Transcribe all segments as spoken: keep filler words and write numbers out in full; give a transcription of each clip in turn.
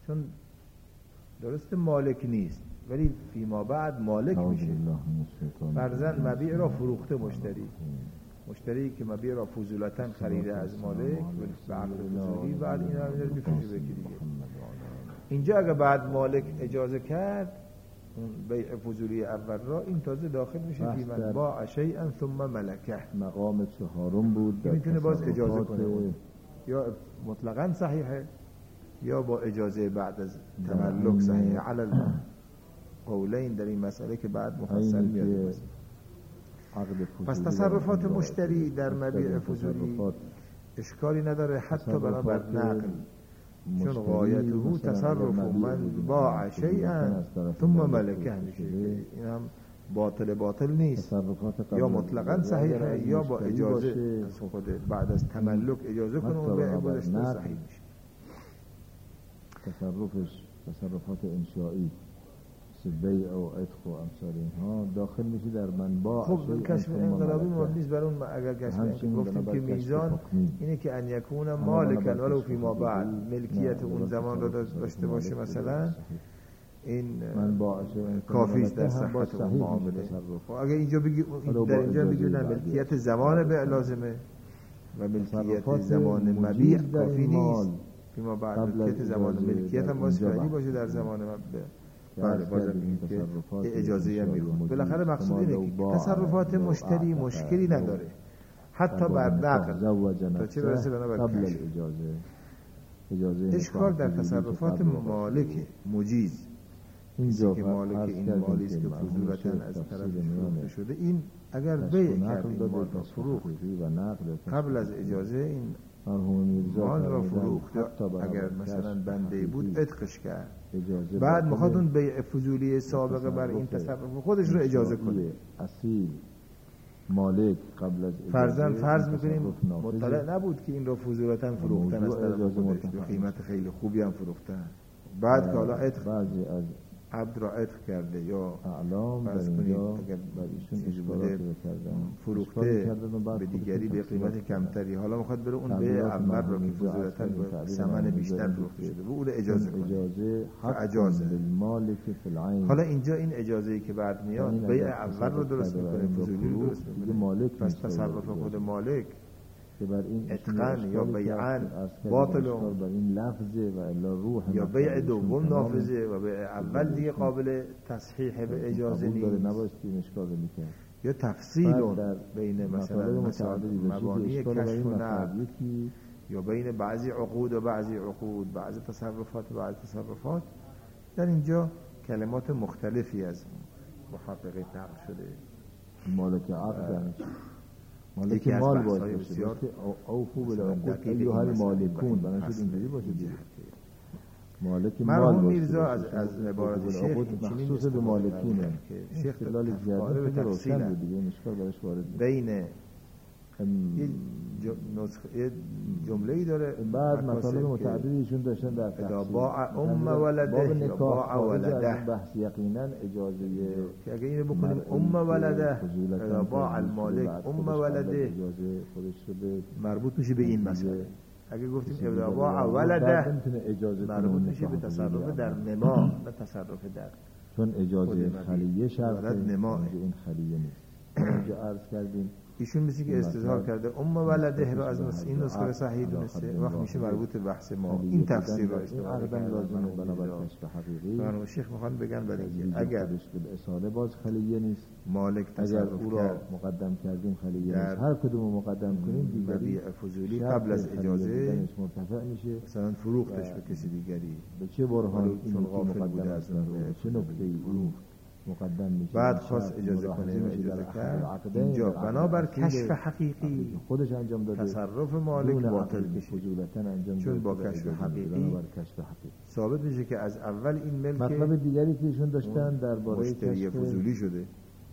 چون درست مالک نیست ولی فیما بعد مالک میشه. فرضاً مبیع را فروخته مشتری، مشتری که مبیع را فضولتاً خریده از مالک به عقد فضولی، بعد این را میذاره میفروشه به یکی دیگه. اینجا اگه بعد مالک اجازه کرد اون بیع فضولی اول را، این تازه داخل میشه فی من باع شیئا ثم ملکه. مقام چهارم بود، میتونه باز اجازه کنه، یا مطلقاً صحیحه یا با اجازه بعد از تملک صحیحه. علی قولین در این مسئله که بعد مفصل میاد. پس تصرفات مشتری در مبیع فضولی اشکالی نداره حتی بنابر نقل، چون غایته تصرف من باع شیئا ثم ملکه میشه. این هم باطل باطل نیست، یا مطلقاً صحیحه یا با اجازه از خود بعد از تملک اجازه کنه و بیع گذشته صحیح میشه. تصرفش تصرفات انشائی بیع و عتق و امثال اینها داخل میشه در منباع. خب کشف انقلابی مبنیست بر اون. اگر کشف گفتیم که میزان اینه که ان یکون مالکا ولو فیما بعد، ملکیت اون زمان رو داشته باشه مثلا، این کافی است در صحت اون معامله. خب اگر اینجا بگی در اینجا بگی نه ملکیت زمان بیع لازمه و ملکیت زمان مبیع کافی نیست، فیما بعد ملکیت زمان ملکیت هم باید فعلی باشه در زمان مبیع. بله بازم این که اجازه هم میخواد. بالاخره مقصود اینه که تصرفات مشتری مشکلی نداره حتی بر نقل تا چه برسه بنابر کشف. اشکال در تصرفات مالک مجیز، اینجا که مالک این مالی است که فضولتاً از طرف فروخته شده، این اگر بیع کرد این مال را فروخت قبل از اجازه، این مال را فروخت، اگر مثلا بنده بود عتقش کرد، بعد میخواد اون بیع فضولی سابقه بر این تصرف خودش رو اجازه کنه. اصیل مالک قبل از فرضاً فرض میکنیم مطلع نبود که این را فضولتاً فروختن از طرف خودش به قیمت خیلی خوبی هم فروختن، بعد که حالا عتق بعضی از عبد را عتق کرده یا اعلام فرض کنید اگر اجباره فروخته به دیگری به قیمت کمتری، حالا میخواد بره اون بیع اول رو که فضولتاً به ثمن بیشتر فروخته شده و اون اجازه کنه، اجازه. حالا اینجا این اجازه‌ای که بعد میاد بیع اول رو درست میکنه، فضولی رو درست میکنه. پس تصرف خود مالک که بر این اتقان یا بیعان باطل بر این لفظه و الا روح، یا بیع دوم نافذه و بیع اول دیگه قابل تصحیح به اجازه نیست، نباید این اشکال میکنه. یا تفصیل بین مثلا مبانی کشف و نقل، یا بین بعضی عقود و بعضی عقود، بعضی تصرفات و بعضی تصرفات. در اینجا کلمات مختلفی از محقق نقل شده. مالک عقد مالک مال باشه، بسیار اوفو بالعقود ایها المالکون، بنابراین اینجوری باشه دیگه. مالک مال باشه. میرزا از از عبارت شیخ مخصوص به مالکینه که شیخ دلال زیاده به روشن بود دیگه، مشکل براش وارد بین یه نسخه جمله‌ای داره. بعد مطالب متعددی ایشون داشتن در تفسیر باع ام ولده یا باع ولده، بحث یقینا اجازه که اگه اینو بکنیم ام ولده یا باع المالک ام ولده خودش رو به مربوط میشه به این مسئله. اگه گفتیم اذا باع ولده مربوط میشه به تصرف در نما، نه تصرف در، چون اجازه خلیه شرط نما، این خلیه نیست. اینجا عرض کردیم ایشون مثل که استظهار کرده ام ولده رو از نسخه این نسخه صحیح دونسته، وقت میشه مربوط به بحث ما. این تفسیر رو استفاده کردن لازمه بنابر کشف حقیقی. برای شیخ میخوان بگن برای اگر به اصاله باز خلیه نیست، مالک تصرف او را مقدم کردیم خلیه نیست، هر کدوم مقدم کنیم دیگری فضولی قبل از اجازه مرتفع میشه، مثلا فروختش به کسی دیگری. به چه برهان این مقدم است، چه نکته‌ای مقدم میشه، بعد خواست اجازه کنه و اجازه کرد. اینجا بنابر کشف حقیقی خودش انجام داده، تصرف مالک باطل میشه، انجام چون با کشف حقیقی ثابت میشه که از اول این ملک. مطلب دیگری که ایشون داشتن درباره مشتری فضولی شده.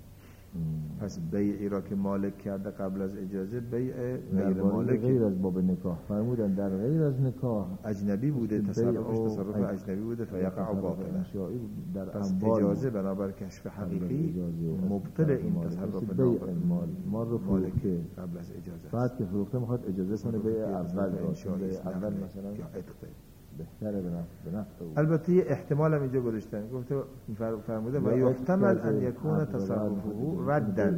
پس بیعی را که مالک کرده قبل از اجازه بیع غیر مالک، غیر از باب نکاح فرمودن در غیر از نکاح اجنبی بوده، تصرفش تصرف اجنبی بوده فیقع باطلا. پس اجازه بنابر کشف حقیقی مبطل این تصرف بیع مال مال رو فروخته قبل از اجازه. بعد که فروخته میخواد اجازه کنه بیع اول را، بیع اول مثلا بهتره به نفع او. البته یه احتمال هم اینجا گذاشتن، گفته فرموده و یحتمل ان یکون تصرفه ردا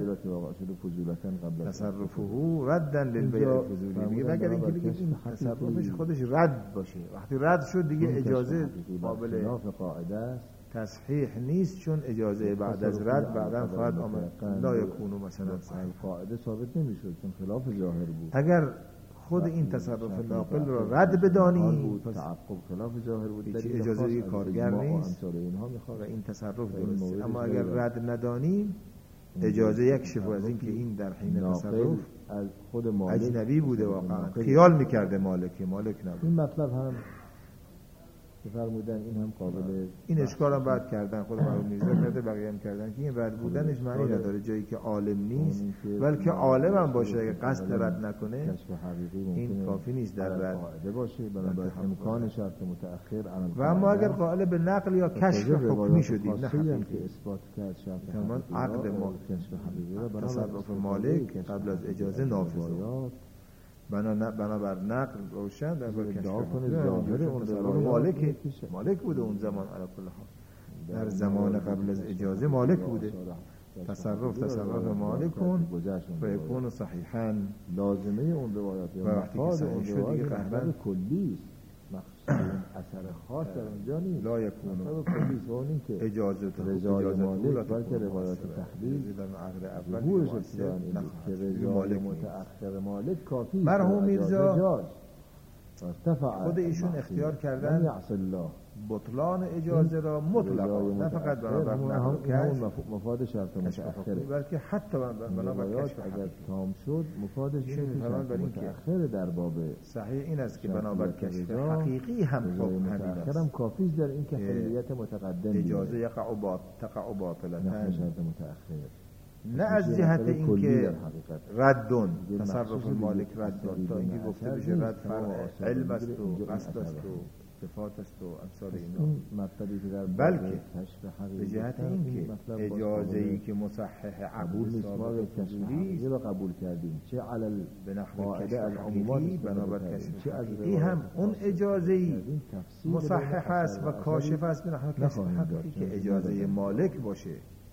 تصرفه ردا للبیع الفضولی. میگه مگر اینکه بگید این تصرفش خودش رد باشه، وقتی رد شد دیگه اجازه قابل قاعده است تصحیح نیست، چون اجازه بعد از رد بعدا خواهد آمد. لا یکونو مثلا صحیح قاعده ثابت نمیشد چون خلاف ظاهر بود. اگر خود این تصرف ناقل را رد بدانی پس تعقب خلاف ظاهر بود، چه اجازه کارگر نیست و این تصرف درسته. اما اگر رد ندانیم اجازه یک شفو از این که این در حین تصرف از خود مالک اجنبی بوده، واقعا خیال میکرده مالک مالک نبود. این مطلب هم که فرمودن این هم قابل این اشکال هم بعد کردن، خود مرحوم میرزا کرده، بقیه هم کردن که این رد بودنش معنی نداره جایی که عالم نیست، بلکه عالم هم باشه اگه قصد رد نکنه این کافی نیست در رد باشه. بنابراین امکان شرط متأخر و اما اگر قائل به نقل یا کشف حکمی شدید نه حقیقی که اثبات کرد شرط عقد ما کشف حقیقی تصرف مالک قبل از اجازه نافذ بنا بنابر نقل روشن در بر کشف ظاهر اون تصرف مالک مالک بوده اون زمان. علی کل حال در زمان قبل از اجازه مالک بوده. تصرف تصرف مالکون و یکون صحیحاً. لازمه اون روایات و وقتی که صحیح شد دیگه قهرن کلی است، مخصوص اثر خاص در اونجا نیست. لا یکون کلی است اون که اجازه تو رضای مالک بلکه روایات تحلیل در عقد اول ظهورش که رضای متأخر مالک کافی. مرحوم میرزا خود ایشون اختیار کردن بطلان اجازه را مطلقا، نه فقط بنابر نقل کشف مفاد شرط متأخره، بلکه حتی بنابر کشف اگر تام شد مفادش متأخر در باب صحیح این است که بنابر کشف حقیقی هم حکم متأخرم کافی است در این که حلیت متقدم اجازه یقع بات تقع باطلة شرط متأخر، نه از جهت اینکه ردون تصرف مالک ردون تا اینکه گفته بشه رد فرع علم است و قصد است و صفات است و امثال اینا، بلکه به جهت اینکه اجازه ای که مصحح عقول ثابت فضولی را قبول کردیم، چه علل به نحو کشف حقیقی بنابر کشف حقیقی هم اون اجازه ای مصحح است و کاشف است به نحو کشف حقیقی که اجازه مالک باشه.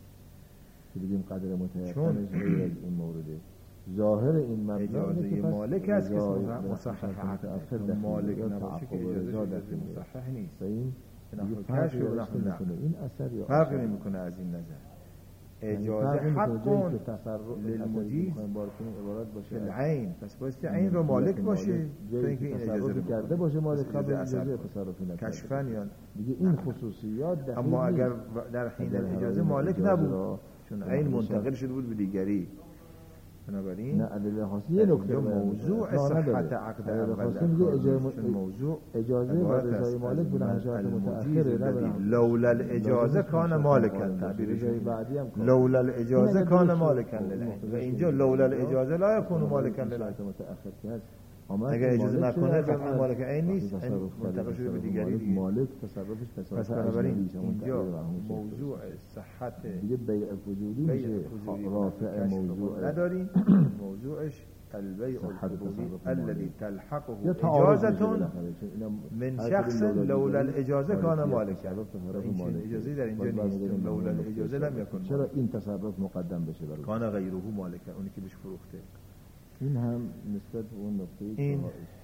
که بگیم قدر متأخرش غیر از این مورده. ظاهر این مبنای اجازه مالک است که مصحح عقل مالک نباشه که اجازه شده مصحح نیست. این کشف و نحو نقل این اثر یا فرق نمیکنه از این نظر. اجازه حق للمجیز باشه العین، پس بایستی عین رو مالک باشه تا اینکه این اجازه کرده باشه مالک قبل اجازه تصرفی نکنه کشفن یا دیگه این خصوصیات. اما اگر در حین اجازه مالک نبود چون عین منتقل شده بود به دیگری، بنابراین نه ادله خاصی یه نکته موضوع صحت عقد اول موضوع اجازه و رضای مالک به نحو متأخر لولا الاجازه کان مالکا، تعبیرش لولا الاجازه کان مالکا للعین و اینجا لولا الاجازه لا یکون مالکا للعین. متأخر که اگر اجازه نکنه به مالک عین نیست، منتقل شده به دیگری مالک تصرفش تصرف. پس بنابراین اینجا موضوع صحت دیگه بیع فضولی میشه رافع موضوع نداریم. موضوعش البيع الفضولي الذي تلحقه اجازه من شخص لولا الاجازه كان مالكا. اجازه در اینجا نیست، لولا الاجازه لم يكن. چرا این تصرف مقدم بشه برای کان غیره مالکا، اونی که بهش فروخته. این هم نسبت به اون نقطه این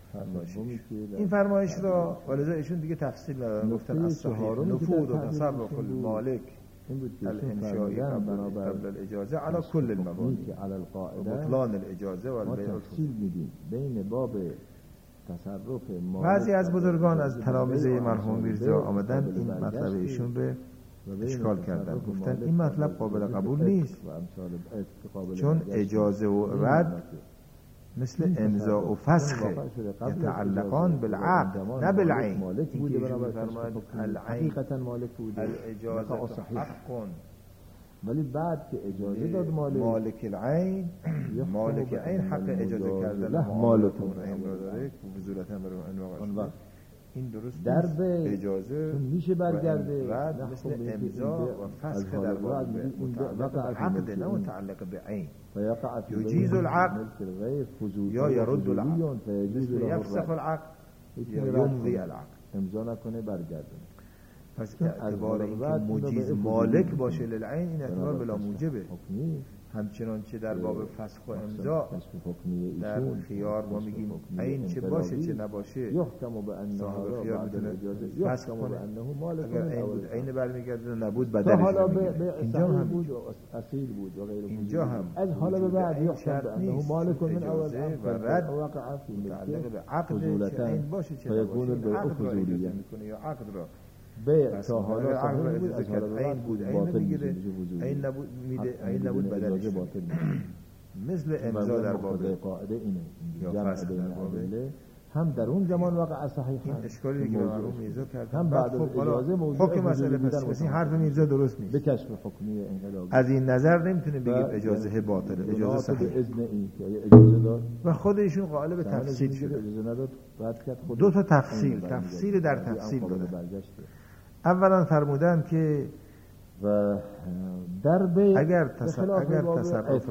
این فرمایش را ولذا ایشون دیگه تفصیل ندادن، گفتن از صحیح نفوذ و تصرف المالک الانشائی قبل الاجازه على كل المباني على القاعده بطلان الاجازه و البيع. تفصیل میدیم بین باب تصرف مالک. بعضی از بزرگان از تلامذه مرحوم میرزا آمدن این مطلب ایشون به اشکال کردن، گفتن این مطلب قابل قبول نیست چون اجازه و رد مثل امضاء و فسخ یتعلقان بالعقد نه بالعین. مالک بوده بنابراین حقیقتا مالک بوده الاجازه حق، ولی بعد که اجازه داد مالک مالک العین مالک عین حق اجازه کردن مالکون عین را داره بزولتا برای انواعش. این درست در به اجازه میشه برگرده رد مثل امضا و فسخ در باب متعلق عقد نه متعلق به عین. یجیز العقد یا یرد العقد، یفسخ العقد یا یمضی العقد. امضا نکنه برگردونه. پس اعتبار اینکه مجیز مالک باشه للعین این اعتبار بلا موجبه. همچنان چه در باب فسخ و امضا در خیار ما میگیم عین چه باشه چه نباشه صاحب خیار میتونه فسخ کنه. اگر عین بود عین برمیگرده نبود بدلش حالا به اینجا هم بود و اصیل بود و غیره. اینجا هم از حالا به بعد یحکم بانه مالک من اول و رد وقع فی متعلق به عقد چه عین باشه چه نباشه عقد را اجازه میکنه یا عقد را بیع تا حالا عقد اجازه کرد عین بود عین میگیره عین نبود میده عین نبود بدلش باطل مثل امضا در باب قاعده اینه جمع بین ادله هم در اون زمان واقع صحیح این اشکالی که مرحوم میرزا کرد هم بعد از اجازه موجود حکم مسئله پس این حرف میرزا درست نیست به کشف حکمی انقلابی از این نظر نمیتونه بگیم اجازه باطله اجازه صحیح به اذن این که اجازه داد و خود ایشون قائل به تفصیل شده اجازه نداد رد کرد خود دو تا تفصیل تفصیل در تفصیل داده. اولا فرمودن که و در بیع اگر تصرف اگر تصرف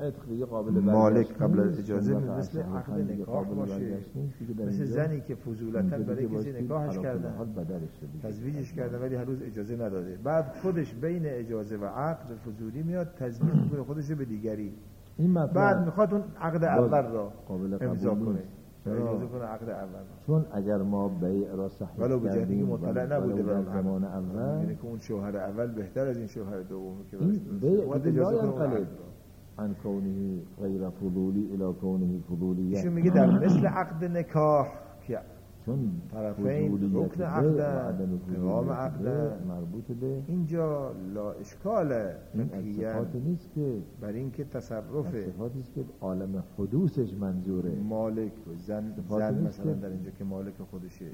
مالک قبل از اجازه مثل عقد نکاح باشه، مثل زنی که فضولتا برای کسی نکاحش کردن تزویجش کردن ولی هر روز اجازه نداده، بعد خودش بین اجازه و عقد فضولی میاد تزویج میکنه خودش به دیگری، بعد میخواد اون عقد اول را امضا کنه اجازه کنه عقد اول. چون اگر ما بیع را صحیح ولو به جهتی که مطلع نبوده در زمان اول، یعنی که اون شوهر اول بهتر از این شوهر دومی که این بیع اجازه کنه عن کونه غیر فضولی الی کونه فضولیه. ایشون میگه در مثل عقد نکاح که چون طرفین رکن عقد قوام عقد مربوط به اینجا لا اشکال صفاتی نیست که بر این که تصرف صفاتی است که عالم حدوثش منظوره مالک و زن زن مثلا در اینجا که مالک خودشه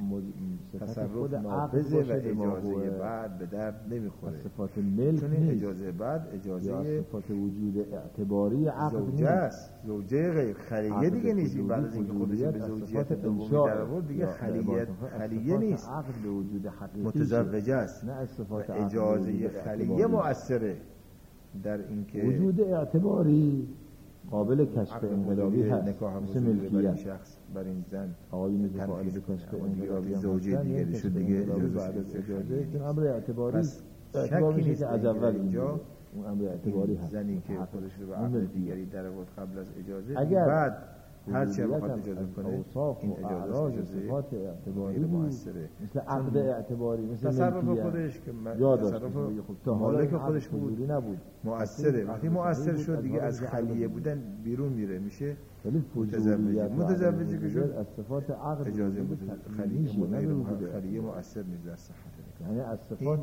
تصرف نافذه و اجازه بعد به درد نمیخوره صفات ملک چون این اجازه بعد اجازه صفات وجود اعتباری عقد زوجه است، زوجه غیر خلیه دیگه نیست. بعد از اینکه خودش به زوجیت دومی در آورد دیگه خلیه خلیه نیست، عقد به وجود حقیقی متزوجه است. نه صفات اجازه خلیه مؤثره در اینکه وجود اعتباری قابل کشف انقلابی هست، مثل ملکیت شخص بر این زن آقایون که فاعل به کشف انقلابی زوجه دیگه شد دیگه اجازه بعد از اجازه این امر اعتباری شکی نیست از اول اینجا اون امر اعتباری هست. زنی که خودش رو به عقد دیگری در آورد قبل از اجازه اگر بعد هر چه بخواد اجازه کنه این اجازه صفات اعتباری موثره، مثل عقد اعتباری، مثل تصرف خودش که تصرف مالک خودش بود نبود مؤثره. وقتی مؤثر شد دیگه از خلیه بودن بیرون میره میشه متزوجه. متزوجه که شد از صفات عقد اجازه خلیه غیر خلیه مؤثر نیست در صحت، یعنی از صفات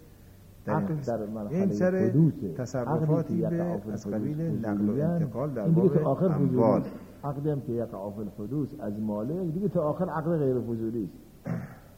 عقل در مرحله حدوث تصرفاتی به از قبیل نقل و انتقال در باب اموال. عقدی هم که یقع فی الحدوث از مالک دیگه تا آخر عقد غیر فضولی است.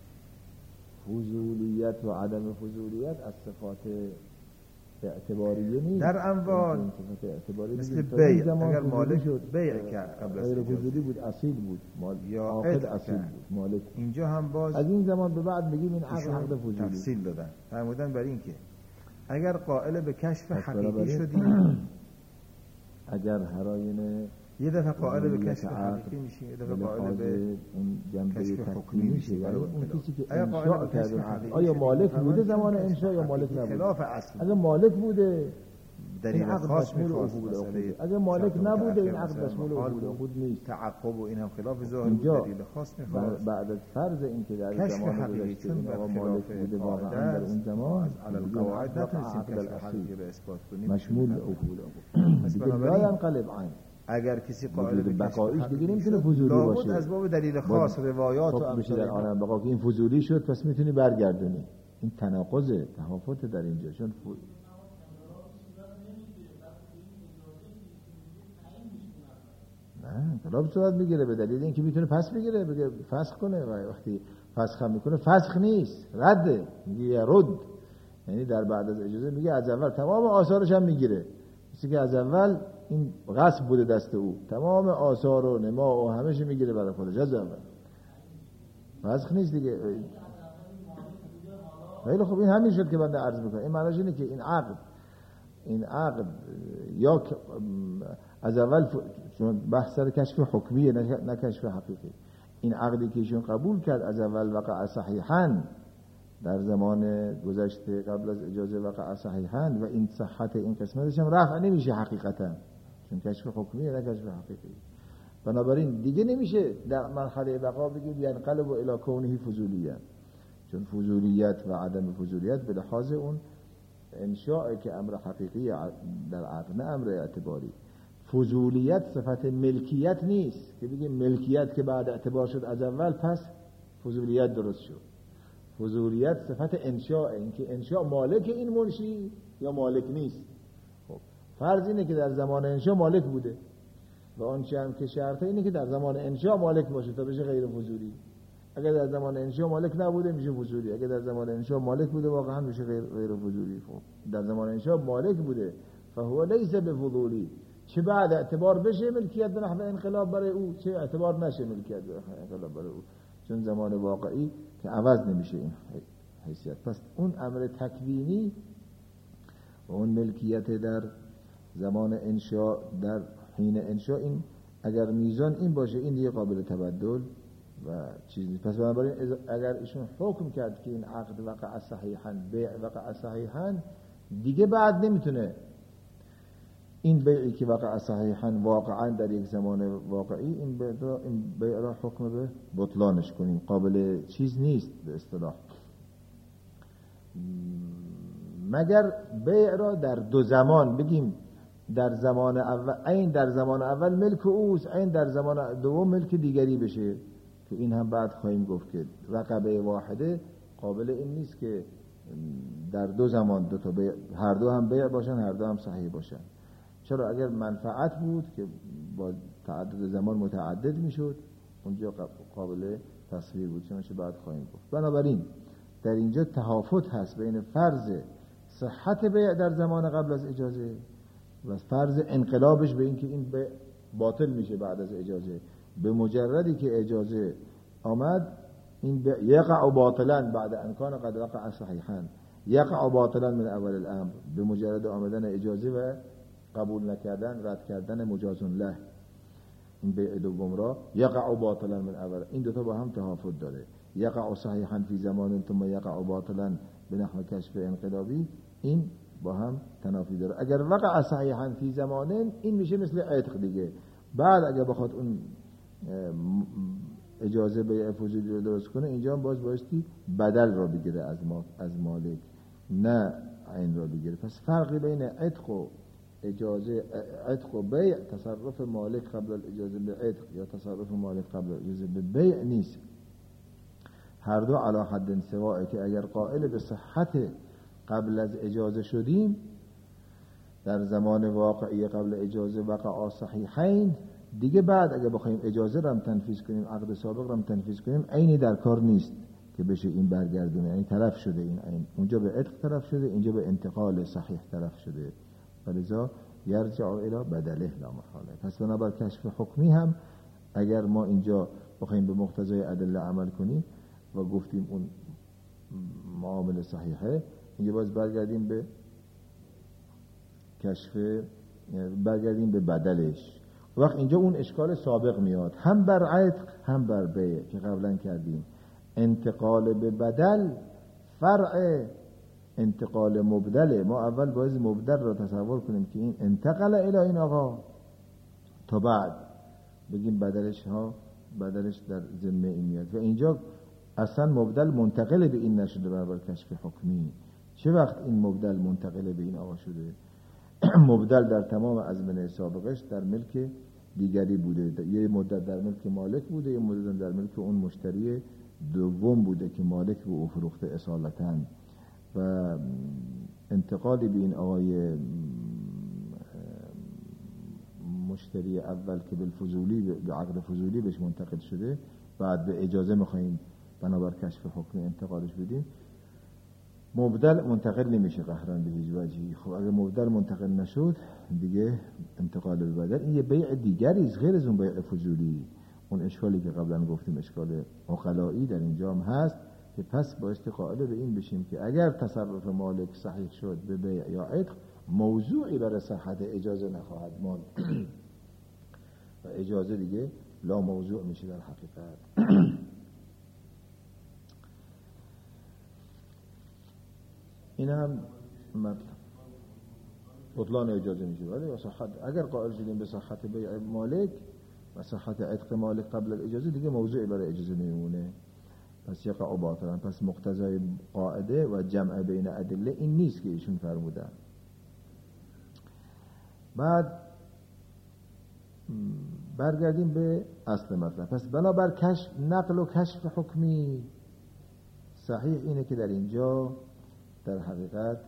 فضولیت و عدم فضولیت از صفات اعتباریه نیست. در اموال مثل بیع اگر مالک بیع کرد قبل از غیر فضولی بود اصیل بود یا عقد اصیل بود مالک، اینجا هم باز از این زمان به بعد میگیم این عقد عقد فضولی تفصیل دادن فرمودن بر این که اگر قائل به کشف حقیقی شدیم، اگر هراینه یه دفعه قائل به کشف حقیقی میشیم، یه دفعه قائل به اون جنبه حکمی میشه. یعنی اون کسی که آیا انشاء کرده آیا مالک بوده زمان انشاء یا مالک نبوده؟ خلاف اصل. اگر مالک بوده دلیل خاص میخواست اگر مالک نبوده این عقد مشمول عقود نیست. تعقب و این هم خلاف ظاهر بود، دلیل خاص میخواست. بعد از فرض این که در زمان گذشته این آقا مالک بوده واقعا در اون زمان علی القواعد نتونستیم کشف حقیقی به اثبات کنیم مشمول عقود پس لا ينقلب عین. اگر کسی قائل به بقایش دیگه نمیتونه فضولی باشه، از باب دلیل خاص روایات و امثال در عالم بقا که این فضولی شد پس میتونی برگردونی. این تناقضه، تفاوت در اینجا. چون ف... نه طلب صورت میگیره به دلیل اینکه میتونه پس بگیره بگه فسخ کنه و وقتی فسخ هم میکنه فسخ نیست، رده، میگه رد، یعنی در بعد از اجازه میگه از اول تمام آثارش هم میگیره، مثل که از اول این غصب بوده دست او، تمام آثار و نما و همه چی میگیره برای خودش از اول، فسخ نیست دیگه. خیلی خب این همین شد که بنده عرض میکنم. این معنیش اینه که این عقد این عقد یا از اول چون بحث سر کشف حکمیه نه کشف حقیقی، این عقدی که ایشون قبول کرد از اول وقع صحیحاً در زمان گذشته قبل از اجازه وقع صحیحاً و این صحت این قسمتش هم رفع نمیشه حقیقتا، چون کشف حکمیه نه کشف حقیقی. بنابراین دیگه نمیشه در مرحله بقا بگیم ینقلب الی کونه فضولیت، چون فضولیت و عدم فضولیت به لحاظ اون انشاء که امر حقیقی در عقل نه امر اعتباری. فضولیت صفت ملکیت نیست که بگیم ملکیت که بعد اعتبار شد از اول پس فضولیت درست شد. فضولیت صفت انشاء، این که انشاء مالک این منشی یا مالک نیست. خب فرض اینه که در زمان انشاء مالک بوده و آنچه هم که شرطه اینه که در زمان انشاء مالک باشه تا بشه غیر فضولی. اگر در زمان انشاء مالک نبوده میشه فضولی، اگر در زمان انشاء مالک بوده واقعا میشه غیر غیر فضولی. خب در زمان انشاء مالک بوده فهو لیس بفضولی، چه بعد اعتبار بشه ملکیت به نحو انقلاب برای او، چه اعتبار نشه ملکیت به نحو انقلاب برای او، چون زمان واقعی که عوض نمیشه این حیثیت. پس اون امر تکوینی و اون ملکیت در زمان انشاء در حین انشاء، این اگر میزان این باشه این دیگه قابل تبدل و چیزی. پس بنابراین اگر ایشون حکم کرد که این عقد وقع صحیحاً بیع وقع صحیحاً، دیگه بعد نمیتونه این بیعی که وقع صحیحاً واقعاً در یک زمان واقعی این بیع را, این بیع را حکم به بطلانش کنیم، قابل چیز نیست به اصطلاح، مگر بیع را در دو زمان بگیم در زمان اول این در زمان اول ملک اوست، این در زمان دوم ملک دیگری بشه، که این هم بعد خواهیم گفت که وقع واحده قابل این نیست که در دو زمان دو تا بیع هر دو هم بیع باشن هر دو هم صحیح باشن. چرا؟ اگر منفعت بود که با تعدد زمان متعدد میشد اونجا قابل تصویر بود، چنانچه بعد خواهیم گفت. بنابراین در اینجا تهافت هست بین فرض صحت بیع در زمان قبل از اجازه و فرض انقلابش به اینکه این بیع باطل میشه بعد از اجازه. به مجردی که اجازه آمد این بیع یقع باطلا بعد ان کان قد وقع صحیحا، یقع باطلا من اول الامر، به مجرد آمدن اجازه و قبول نکردن رد کردن مجاز له این بیع دوم را یقع باطلا من اول. این دو تا با هم تهافت داره، یقع صحیحا فی زمان ثم یقع باطلا به نحو کشف انقلابی، این با هم تنافی داره. اگر وقع صحیحا فی زمان این میشه مثل عتق دیگه، بعد اگر بخواد اون اجازه بیع فضولی رو درست کنه اینجا هم باز بایستی بدل را بگیره از ما از مالک نه عین را بگیره. پس فرقی بین عتق و اجازه عتق و بیع تصرف مالک قبل الاجازه به عتق یا تصرف مالک قبل الاجازه به بیع نیست، هر دو علی حد سواء، که اگر قائل به صحت قبل از اجازه شدیم در زمان واقعی قبل اجازه وقع صحیحین، دیگه بعد اگه بخوایم اجازه رو هم تنفیذ کنیم عقد سابق رو هم تنفیذ کنیم عینی در کار نیست که بشه این برگردونه، یعنی طرف شده این عین، اونجا به عتق طرف شده اینجا به انتقال صحیح طرف شده، ولذا یرجع الی بدله لا محاله. پس بنابر کشف حکمی هم اگر ما اینجا بخوایم به مقتضای ادله عمل کنیم و گفتیم اون معامله صحیحه، اینجا باز برگردیم به کشف، برگردیم به بدلش. وقت اینجا اون اشکال سابق میاد هم بر عتق هم بر بیع که قبلا کردیم. انتقال به بدل فرع انتقال مبدله، ما اول باید مبدل را تصور کنیم که این انتقل الی این آقا تا بعد بگیم بدلش ها بدلش در ذمه این میاد. و اینجا اصلا مبدل منتقل به این نشده برابر کشف حکمی. چه وقت این مبدل منتقل به این آقا شده؟ مبدل در تمام ازمنه سابقش در ملک دیگری بوده، یه مدت در ملک مالک بوده، یه مدت در ملک اون مشتری دوم بوده که مالک به او فروخته اصالتاً، و انتقالی به این آقای مشتری اول که بالفضولی به عقد فضولی بهش منتقل شده بعد به اجازه میخواییم بنابر کشف حکم انتقالش بدیم، مبدل منتقل نمیشه قهران به هیچ وجهی. خب اگر مبدل منتقل نشد دیگه انتقال به بدل این یه بیع دیگری است غیر از اون بیع فضولی. اون اشکالی که قبلا گفتیم اشکال عقلایی در اینجا هم هست که پس بایستی قائل به این بشیم که اگر تصرف مالک صحیح شد به بیع یا عتق موضوعی برای صحت اجازه نخواهد ماند و اجازه دیگه لا موضوع میشه در حقیقت. این هم بطلان اجازه میشه. ولی صحت اگر قائل شدیم به صحت بیع مالک و صحت عتق مالک قبل الاجازه، دیگه موضوعی برای اجازه نمیمونه، پس یقع باطلا. پس مقتضای قاعده و جمع بین ادله این نیست که ایشون فرمودن. بعد برگردیم به اصل مطلب. پس بنابر کشف نقل و کشف حکمی صحیح اینه که در اینجا در حقیقت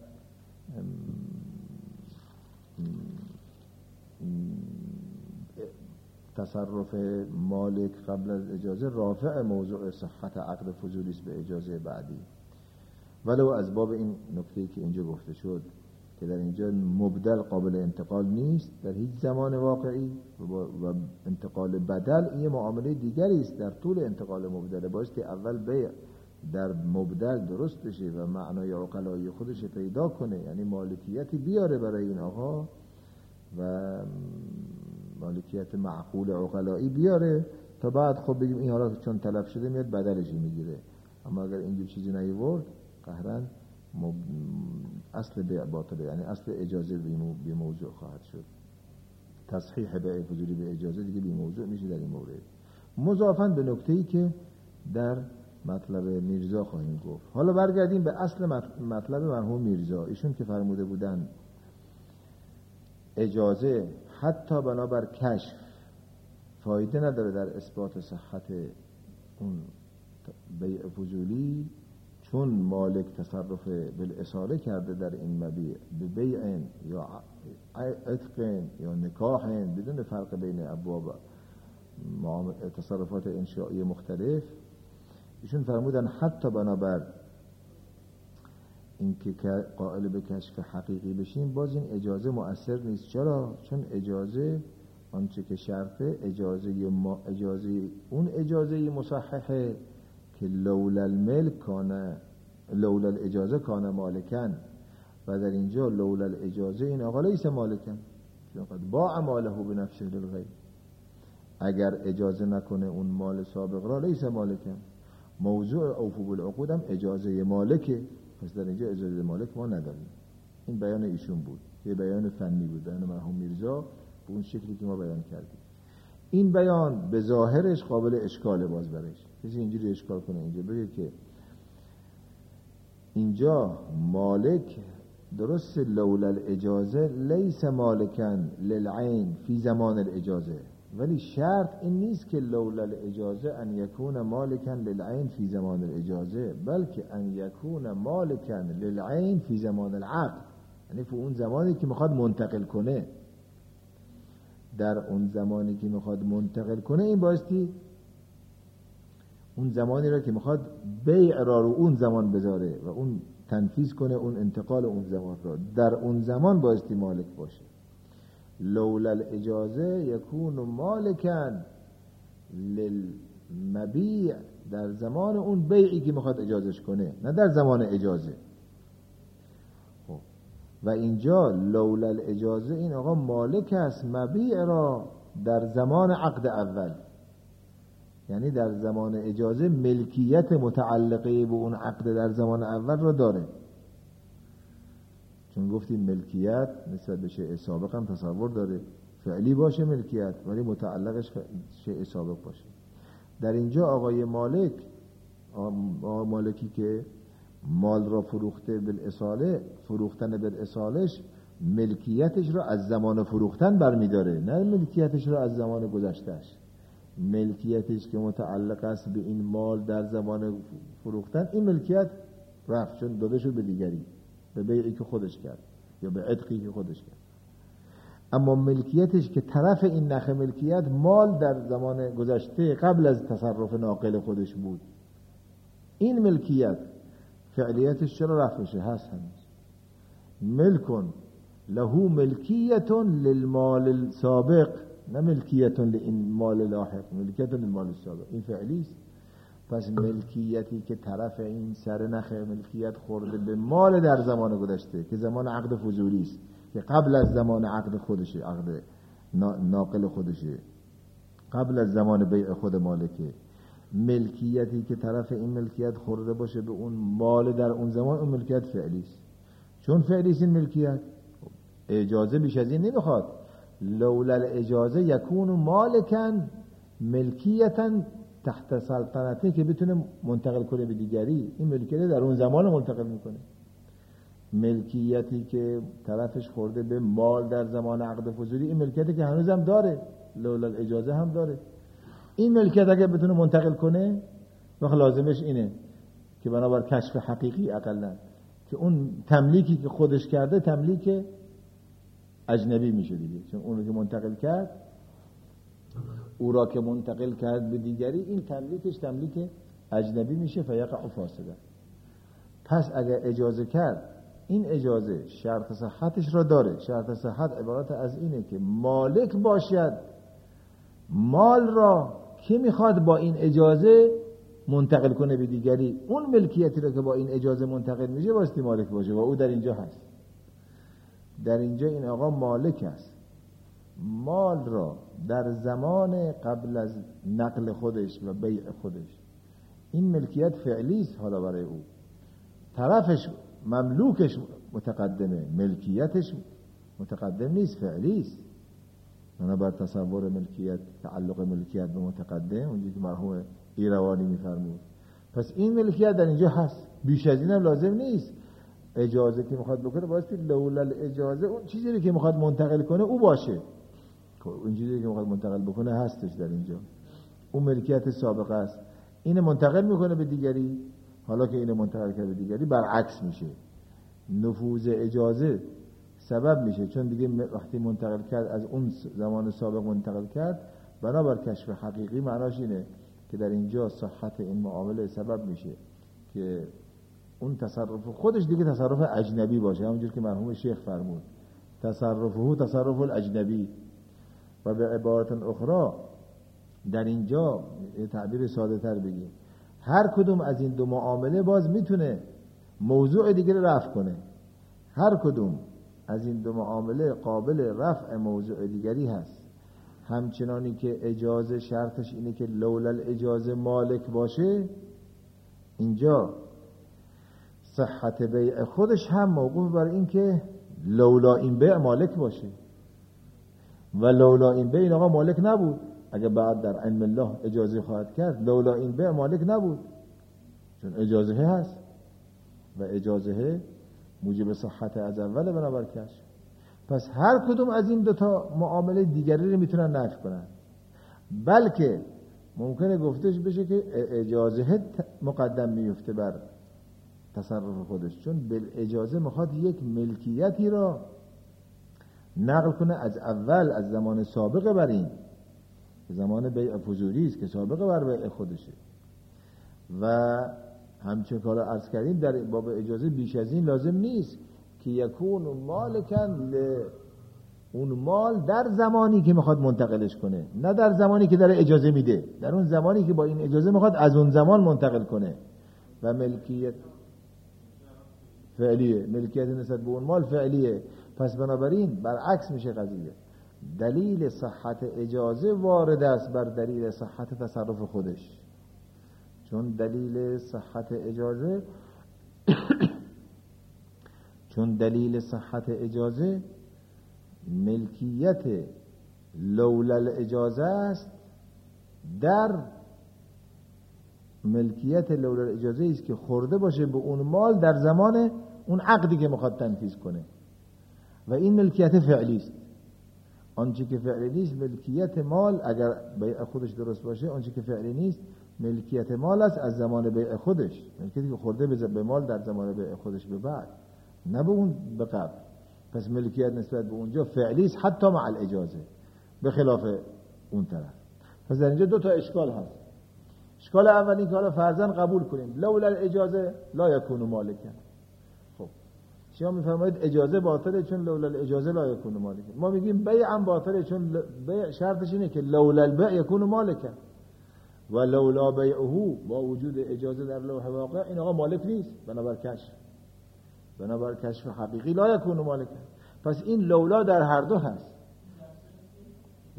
تصرف مالک قبل از اجازه رافع موضوع صحت عقد فضولی است به اجازه بعدی، ولو از باب این نکته‌ای که اینجا گفته شد که در اینجا مبدل قابل انتقال نیست در هیچ زمان واقعی و انتقال بدل یه معامله دیگری است در طول انتقال مبدل. بایستی اول بیع در مبدل درست بشه و معنای عقلایی خودش پیدا کنه، یعنی مالکیتی بیاره برای این آقا و مالکیت معقول عقلایی بیاره تا بعد خب بگیم این حالا چون طلب شده میاد بدلش میگیره. اما اگر اینجور چیزی نیورد قهرن مب... اصل بیع باطله، یعنی اصل اجازه بی موضوع خواهد شد. تصحیح بیع فضولی به اجازه دیگه بی موضوع میشه در این مورد. مضافاً به نکته‌ای که در مطلب میرزا خواهیم گفت. حالا برگردیم به اصل مطلب مرحوم میرزا. ایشون که فرموده بودن اجازه حتی بنابر کشف فایده نداره در اثبات صحت اون بیع فضولی، چون مالک تصرف بالاصاله کرده در این مبیع به بیع یا عتق یا نکاح بدون فرق بین ابواب تصرفات انشائی مختلف. ایشون فرمودن حتی بنابر اینکه قائل به کشف حقیقی بشیم باز این اجازه مؤثر نیست. چرا؟ چون اجازه آنچه که شرطه اجازه ما اجازه اون اجازه مصححه که لولا الملک کانه لولا الاجازه کانه مالکن، و در اینجا لولا الاجازه این آقا لیس مالکن چون قد باع ماله بنفسه للغیر. اگر اجازه نکنه اون مال سابق را لیس مالکن. موضوع اوفو بالعقود هم اجازه مالکه، پس در اینجا اجازه مالک ما نداریم. این بیان ایشون بود، یه بیان فنی بود، بیان مرحوم میرزا به اون شکلی که ما بیان کردیم. این بیان به ظاهرش قابل اشکاله، باز برش کسی اینجوری اشکال کنه اینجا بگه که اینجا مالک درست لولا الاجازه لیس مالکن للعین فی زمان الاجازه، ولی شرط این نیست که لولا الاجازه ان یکون مالکن للعین فی زمان الاجازه، بلکه ان یکون مالکن للعین فی زمان العقد، یعنی فی اون زمانی که میخواد منتقل کنه. در اون زمانی که میخواد منتقل کنه این بایستی اون زمانی را که میخواد بیع را رو اون زمان بذاره و اون تنفیذ کنه اون انتقال اون زمان را، در اون زمان بایستی مالک باشه. لولا الاجازه یکون مالکن للمبیع، در زمان اون بیعی که میخواد اجازش کنه، نه در زمان اجازه. خب و اینجا لولا الاجازه این آقا مالک است مبیع را در زمان عقد اول، یعنی در زمان اجازه ملکیت متعلقه به اون عقد در زمان اول را داره. چون گفتیم ملکیت نسبت به شیء سابق هم تصور داره، فعلی باشه ملکیت ولی متعلقش شیء سابق باشه. در اینجا آقای مالک آقای مالکی که مال را فروخته بالاصاله، فروختن بالاصالش ملکیتش را از زمان فروختن برمیداره، نه ملکیتش را از زمان گذشتهش. ملکیتش که متعلق است به این مال در زمان فروختن، این ملکیت رفت چون داده شد به دیگری، به بیعی که خودش کرد یا به عتقی که خودش کرد. اما ملکیتش که طرف این نخ ملکیت مال در زمان گذشته قبل از تصرف ناقل خودش بود، این ملکیت فعلیتش چرا رفت بشه؟ هست هنوز. ملکن له ملکیت للمال السابق، نه ملکیت لین مال لاحق، ملکیت للمال السابق، این فعلی است. پس ملکیتی که طرف این سر نخ ملکیت خورده به مال در زمان گذشته که زمان عقد فضولی است، که قبل از زمان عقد خودشه، عقد ناقل خودشه، قبل از زمان بیع خود مالکه. ملکیتی که طرف این ملکیت خورده باشه به اون مال در اون زمان، اون ملکیت فعلی است. چون فعلی است این ملکیت، اجازه بیش از این نمیخواد. لولا الاجازه یکون مالکا ملکیتا تحت سلطنته، که بتونه منتقل کنه به دیگری. این ملکیت در اون زمان منتقل میکنه. ملکیتی که طرفش خورده به مال در زمان عقد فضولی، این ملکیتی که هنوز هم داره، لولا الاجازه هم داره. این ملکیت اگه بتونه منتقل کنه، وقت لازمش اینه که بنابر کشف حقیقی اقلا که اون تملیکی که خودش کرده تملیک اجنبی میشه دیگه، چون اون رو که منتقل کرد، او را که منتقل کرد به دیگری، این تملیکش تملیک اجنبی میشه، فیقع فاسده. پس اگر اجازه کرد، این اجازه شرط صحتش را داره. شرط صحت عبارت از اینه که مالک باشد مال را که میخواد با این اجازه منتقل کنه به دیگری. اون ملکیتی را که با این اجازه منتقل میشه واسطی مالک باشه، و او در اینجا هست. در اینجا این آقا مالک است. مال را در زمان قبل از نقل خودش و بیع خودش، این ملکیت فعلی است. حالا برای او طرفش مملوکش متقدمه، ملکیتش متقدم نیست، فعلی است. من بر تصور ملکیت، تعلق ملکیت به متقدم، اونجوری که مرحوم ایروانی میفرمود. پس این ملکیت در اینجا هست، بیش از این هم لازم نیست. اجازه که میخواد بکنه واسه لولا الاجازه، اون چیزی که میخواد منتقل کنه او باشه. اون چیزی که میخواد منتقل بکنه هستش در اینجا. اون ملکیت سابقه است. اینو منتقل میکنه به دیگری. حالا که اینو منتقل کرده به دیگری، برعکس میشه. نفوذ اجازه سبب میشه، چون دیگه وقتی منتقل کرد از اون زمان سابق منتقل کرد، بنابر کشف حقیقی معناش اینه که در اینجا صحت این معامله سبب میشه که اون تصرف خودش دیگه تصرف اجنبی باشه، همونجور که مرحوم شیخ فرمود تصرفه تصرف الاجنبی. و به عبارت اخرى در اینجا یه تعبیر ساده تر بگیم، هر کدوم از این دو معامله باز میتونه موضوع دیگه رو رفع کنه. هر کدوم از این دو معامله قابل رفع موضوع دیگری هست. همچنانی که اجازه شرطش اینه که لولا الاجازه مالک باشه، اینجا صحت بیع خودش هم موقوف بر این که لولا این بیع مالک باشه. و لولا این بیع این آقا مالک نبود. اگه بعد در علم الله اجازه خواهد کرد، لولا این بیع مالک نبود، چون اجازه هست و اجازه موجب صحت از اول بنابر کشف. پس هر کدوم از این دو تا معامله دیگری رو میتونن نفی کنن. بلکه ممکنه گفتش بشه که اجازه مقدم میفته بر تصرف خودش، چون بالاجازه میخواد یک ملکیتی را نقل کنه از اول، از زمان سابقه بر این، زمان بیع فضولی است که سابقه بر بیع خودشه. و همچون که عرض کردیم در باب اجازه بیش از این لازم نیست که یکون مالکن اون مال در زمانی که میخواد منتقلش کنه، نه در زمانی که در اجازه میده، در اون زمانی که با این اجازه میخواد از اون زمان منتقل کنه. و ملکیت فعلیه، ملکیت نسبت به اون مال فعلیه. پس بنابراین برعکس میشه قضیه. دلیل صحت اجازه وارد است بر دلیل صحت تصرف خودش، چون دلیل صحت اجازه چون دلیل صحت اجازه ملکیت لولا الاجازه است. در ملکیت لولا الاجازه است که خورده باشه به اون مال در زمان اون عقدی که میخواد تنفیذ کنه، و این ملکیت فعلی است. آنچه که فعلی نیست ملکیت مال، اگر بیع خودش درست باشه، آنچه که فعلی نیست ملکیت مال است از زمان بیع خودش، ملکیتی که خورده به مال در زمان بیع خودش به بعد، نه به اون به قبل. پس ملکیت نسبت به اونجا فعلی است حتی مع الاجازه، به خلاف اون طرف. پس در اینجا دو تا اشکال هست. اشکال اولی که حالا فرضاً قبول کنیم لولا الاجازه لا یکون مالکا. خب شما میفرمایید اجازه باطله چون لولا الاجازه لا یکون مالکا. ما میگیم بیع هم باطله چون بیع شرطش اینه که لولا البیع یکون مالکا، و لولا بیعه با وجود اجازه در لوح واقع این آقا مالک نیست، بنابر کشف بنابر کشف حقیقی لا یکون مالکا. پس این لولا در هر دو هست.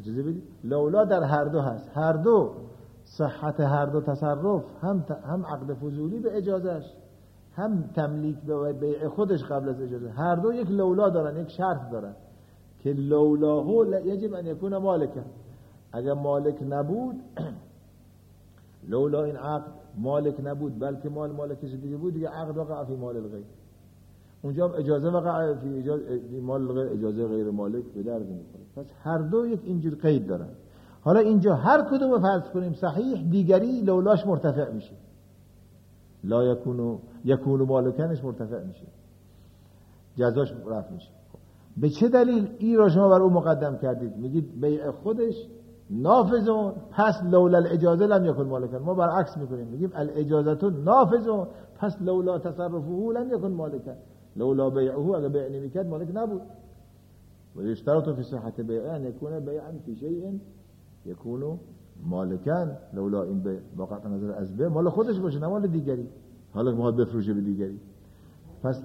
اجازه بدید لولا در هر دو هست، هر دو صحت هر دو تصرف هم هم عقد فضولی به اجازهش، هم تملیک به بیع خودش قبل از اجازه، هر دو یک لولا دارن، یک شرط دارن که لولاه یجب ان یکون مالکا. اگر مالک نبود لولا این عقد مالک نبود بلکه مال مالکش دیگه بود، دیگه عقد وقع فی مال الغیر، اونجا هم اجازه وقع فی اجازه مال الغیر، اجازه غیر مالک به درد نمیخوره. پس هر دو یک اینجور قید دارن. حالا اینجا هر کدوم فرض کنیم صحیح، دیگری لولاش مرتفع میشه، لا یکونو یکونو مالکنش مرتفع میشه، جزاش رفع میشه. به چه دلیل این را شما بر او مقدم کردید؟ میگید بیع خودش نافذون، پس لولا الاجازه لم یکن مالکن. ما برعکس میکنیم، میگیم الاجازه نافذون، پس لولا تصرفه لم یکن مالکن. لولا بیعه، اگر بیع نمیکرد مالک نبود. و یشترط فی صحت بیعه ان یکون بیعا فی شیء یکون مالکن. لولا این بیع واقعا نظر از بیع مال خودش باشه نه مال دیگری، حالا ما بفروشه به دیگری. پس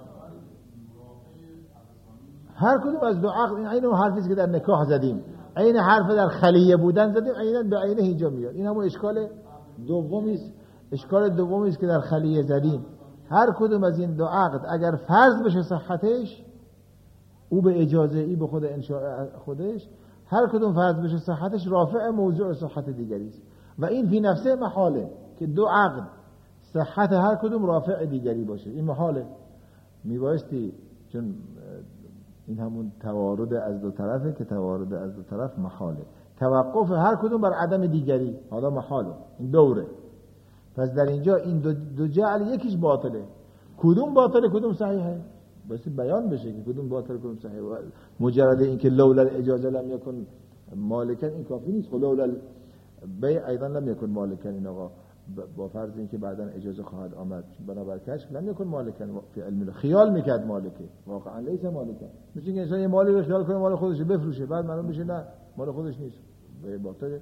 هر کدوم از دو عقد، این عین اون حرفی که در نکاح زدیم، عین حرف در خلیه بودن زدیم، عیناً به عینه اینجا میاد. این همون اشکال دومی است، اشکال دومی است که در خلیه زدیم. هر کدوم از این دو عقد اگر فرض بشه صحتش، او به اجازه ای به خود انشاء خودش، هر کدوم فرض بشه صحتش رافع موضوع صحت دیگری است. و این فی نفسه محاله که دو عقد صحت هر کدوم رافع دیگری باشه، این محاله. میبایستی، چون این همون توارد از دو طرفه که توارد از دو طرف محاله، توقف هر کدوم بر عدم دیگری، حالا محاله، این دوره. پس در اینجا این دو, دو جعل یکیش باطله، کدوم باطله کدوم صحیحه، بس بیان بشه که کدوم باطل کدوم صحیحه. مجرد این که لولا اجازه لم یکن مالکن این کافی نیست. لولا بیع ایضا لم یکن مالکن، این آقا با فرض اینکه بعداً اجازه خواهد آمد بنابر کشف لم یکن مالکن فی علم، خیال میکرد مالکه، واقعا لیس مالکن. میشه که انسان یه مالی رو خیال کنه مال خودشه بفروشه، بعد معلوم بشه نه مال خودش نیست، به باطله.